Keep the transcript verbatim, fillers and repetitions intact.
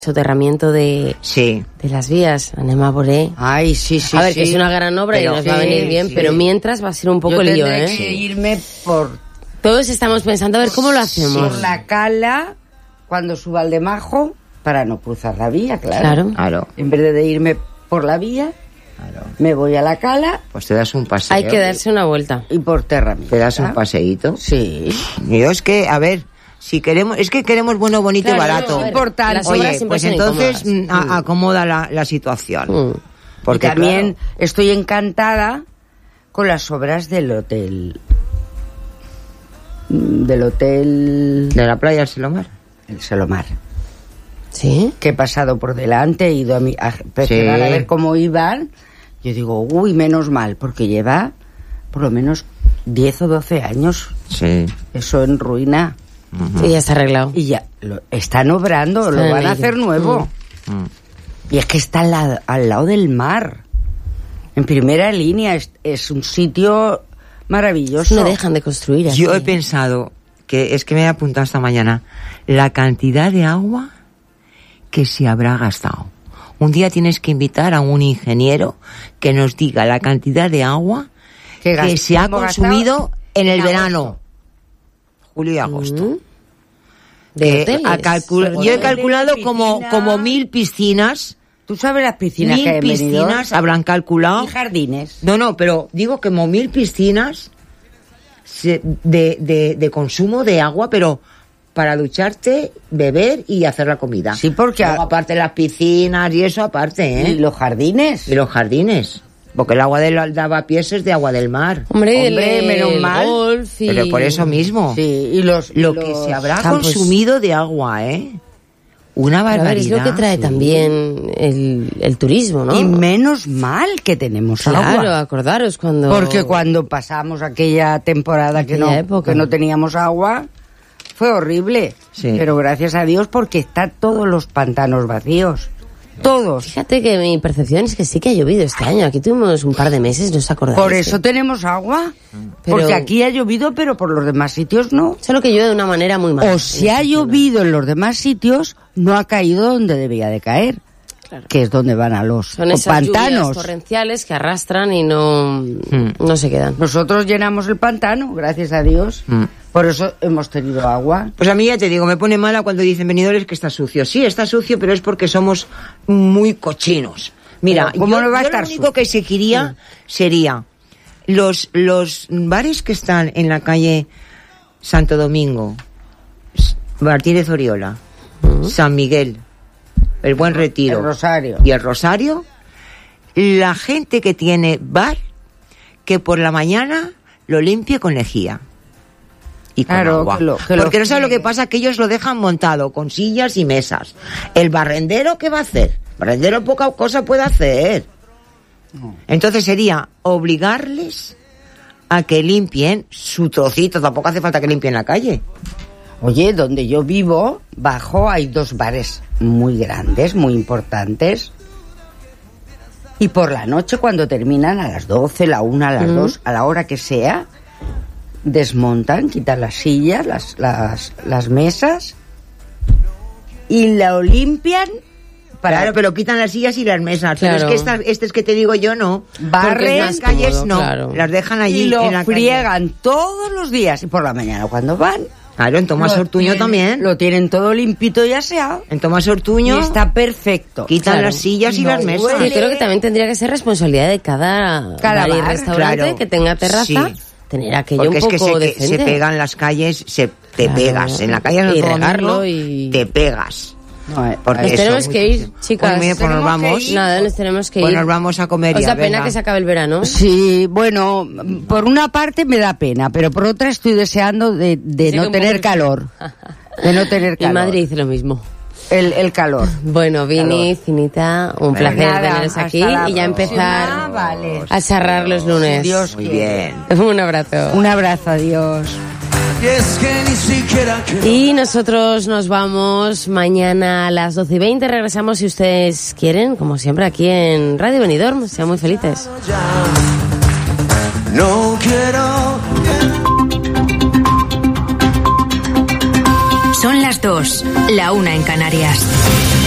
soterramiento de, sí. de las vías, Anema Boré. Ay, sí, sí, A ver, sí. que es una gran obra pero, y nos sí, va a venir bien, sí. pero mientras va a ser un poco Yo lío, ¿eh? Yo que irme por... Todos estamos pensando a ver cómo lo hacemos. Por la cala, cuando suba al de Majo, para no cruzar la vía, claro. Claro. claro. En vez de irme por la vía, claro. me voy a la cala. Pues te das un paseo. Hay que darse una vuelta. Y por Terramita. Te das un paseíto. Sí. Yo es que, a ver... Si queremos, es que queremos bueno, bonito claro, y barato. No, importante. Oye, pues entonces a, acomoda la, la situación. Mm. Porque y también claro, estoy encantada con las obras del hotel. Del hotel... ¿De la playa del Selomar? El Selomar. ¿Sí? Que he pasado por delante, he ido a, mi, a, sí. a ver cómo iban. Yo digo, uy, menos mal, porque lleva por lo menos diez o doce años. Sí. Eso en ruina. Uh-huh. Y ya está arreglado. Y ya lo están obrando, está lo van a hacer nuevo. Uh-huh. Y es que está al lado, al lado del mar. En primera línea, es, es un sitio maravilloso. No dejan de construir aquí. Yo he pensado, que es que me he apuntado esta mañana, la cantidad de agua que se habrá gastado. Un día tienes que invitar a un ingeniero que nos diga la cantidad de agua que, que se ha consumido en el verano. Julio y agosto. Mm. De hoteles. A calcul- yo he calculado como, como mil piscinas. ¿Tú sabes las piscinas mil que hay en piscinas Benidorm? habrán calculado. Y jardines. No, no, pero digo que como mil piscinas de, de, de consumo de agua, pero para ducharte, beber y hacer la comida. Sí, porque... Luego, aparte las piscinas y eso aparte, ¿eh? Y los jardines. Y los jardines. Porque el agua del lavapiés es de agua del mar. Hombre, Hombre el, menos el mal. Golf y... Pero por eso mismo. Sí, y los... Lo y los que se habrá campos. consumido de agua, ¿eh? Una barbaridad. A ver, es lo que trae sí. también el, el turismo, ¿no? Y menos mal que tenemos claro, agua. Claro, acordaros cuando... Porque cuando pasamos aquella temporada que no, época. que no teníamos agua, fue horrible. Sí. Pero gracias a Dios porque están todos los pantanos vacíos. Todos. Fíjate que mi percepción es que sí que ha llovido este año. Aquí tuvimos un par de meses, ¿no os acordáis? Por eso tenemos agua. Pero... Porque aquí ha llovido, pero por los demás sitios no. Solo que llueve de una manera muy mala. O si ha llovido en los demás sitios, no ha caído donde debía de caer. Claro. Que es donde van a los Son esas pantanos. Lluvias torrenciales que arrastran y no, mm. no se quedan. Nosotros llenamos el pantano, gracias a Dios. Mm. Por eso hemos tenido agua. Pues a mí ya te digo, me pone mala cuando dicen venidores que está sucio. Sí, está sucio, pero es porque somos muy cochinos. Mira, ¿cómo yo, no va a yo estar lo único sucio? que se quería sí. sería los, los bares que están en la calle Santo Domingo, Martínez Oriola, uh-huh. San Miguel, el Buen Retiro, el Rosario. y el Rosario, la gente que tiene bar, que por la mañana lo limpie con lejía. Y con claro, agua. Que lo, que porque lo no sabes lo que pasa, que ellos lo dejan montado con sillas y mesas. ¿El barrendero qué va a hacer? El barrendero poca cosa puede hacer. No. Entonces sería obligarles a que limpien su trocito. Tampoco hace falta que limpien la calle. Oye, donde yo vivo, bajo hay dos bares muy grandes, muy importantes. Y por la noche, cuando terminan, a las doce, la una, a las mm. dos, a la hora que sea, desmontan, quitan las sillas, las, las, las mesas y lo limpian para... Claro, pero quitan las sillas y las mesas. Claro. Pero es que estas, estas que te digo yo no. Barren las calles cómodo, no. Claro. Las dejan allí y lo en la friegan calle. Todos los días. Y por la mañana cuando van... Claro, en Tomás Ortuño también. Lo tienen todo limpito y aseado. En Tomás Ortuño. Y está perfecto. Quitan claro. las sillas y, y no las mesas. Yo creo que también tendría que ser responsabilidad de cada, cada bar, bar, restaurante claro. que tenga terraza. Sí. Tener aquello porque un poco es que se, decente. se pegan las calles, se, te claro. pegas. En la calle y Domingo, regarlo y... te pegas. No, eh, porque nos tenemos que ir, chicas. Pues, pues nos vamos. Ir. Nada, nos tenemos que pues ir. Pues nos vamos a comer ¿Os ya, da pena venga. que se acabe el verano? Sí, bueno, por una parte me da pena, pero por otra estoy deseando de, de no tener calor. De no tener calor. Mi madre dice lo mismo. El, el calor. Bueno, Vini, calor. Cinita, un bueno, placer nada, teneros aquí y ya empezar ah, vale. a charrar los lunes. Dios Muy quiere. bien. Un abrazo. Un abrazo, adiós. Y nosotros nos vamos mañana a las doce y veinte. Regresamos si ustedes quieren, como siempre, aquí en Radio Benidorm. Sean muy felices. No quiero. Son las dos, la una en Canarias.